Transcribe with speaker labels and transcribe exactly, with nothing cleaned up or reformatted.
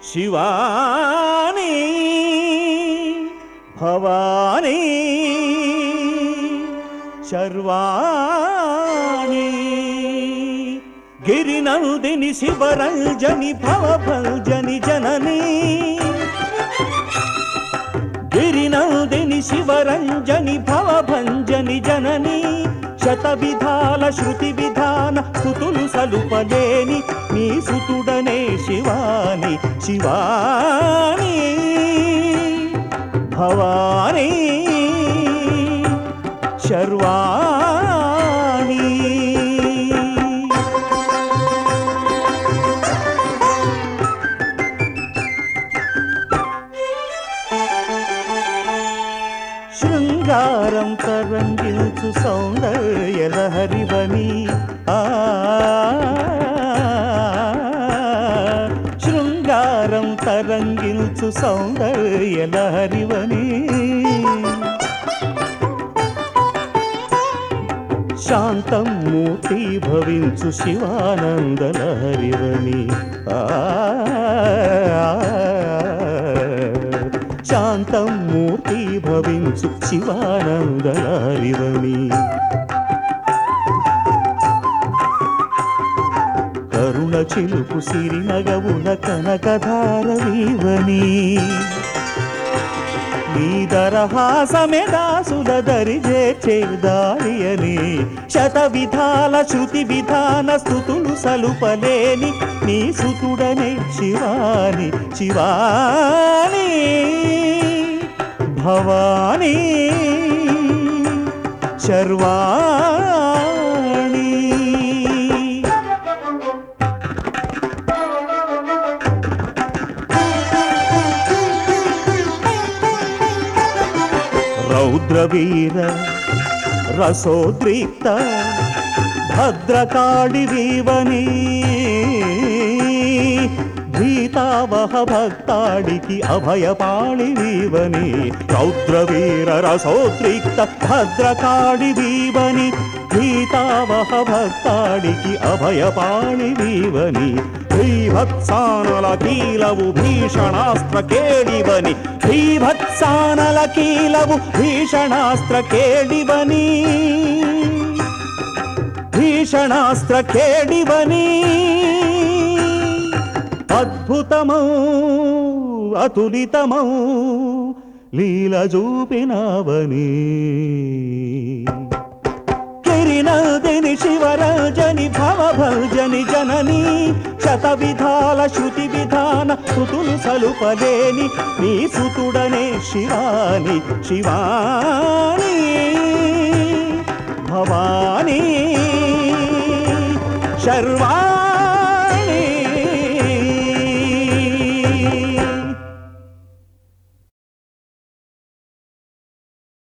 Speaker 1: శివాని భవాని శర్వాణి గిరినందిని శివరంజని భవభంజని జనని గిరినందిని శివరంజని భవభంజని జనని శత విధాల శృతి విధాన స్తుతులు సలుపలేని నీ సుతుడనే శివాని శివాని భవాని శర్వాణి శృంగారం తరంగిల్చు సౌందర్యలహరివని ఆ శృంగారం తరంగిల్చు సౌందర్యలహరివని శాంతం మూర్తి భవించు శివానందలహరివని ఆ శాంతం మూర్తి భవించు శివానందలహరివని కరుణ చిలుపు సిరినగవుల కనకధారవీవని నీ దరహాసమే దాసుల దరిజేర్చే దారియని శత విధాల శృతి విధాన స్తుతులు సలుపలేని నీ సుతుడనే శివాని శివాని భవాని శర్వాణి రౌద్రవీర రసోద్రిక్త భద్రకాళి వీవని భీతావహ భక్తాడికి అభయపాళి వీవని రౌద్రవీర రసోద్రిక్త భద్రకాళి వీవని భీతావహ భక్తాడికి అభయపాళి వీవని భీభత్సానల కీలవు భీషణాస్త్ర కేళివని భీభత్సానల కీలవు భీషణాస్త్ర కేళివని భీషణాస్త్ర కేళివని అద్భుతమౌ అతులితమౌ లీల చూపినవని గిరినందిని శివరంజని భవభంజని జనని శత విధాల శృతి విధాన స్తుతులు సలుపలేని నీ సుతుడనే శివాని శివాని భవాని శర్వ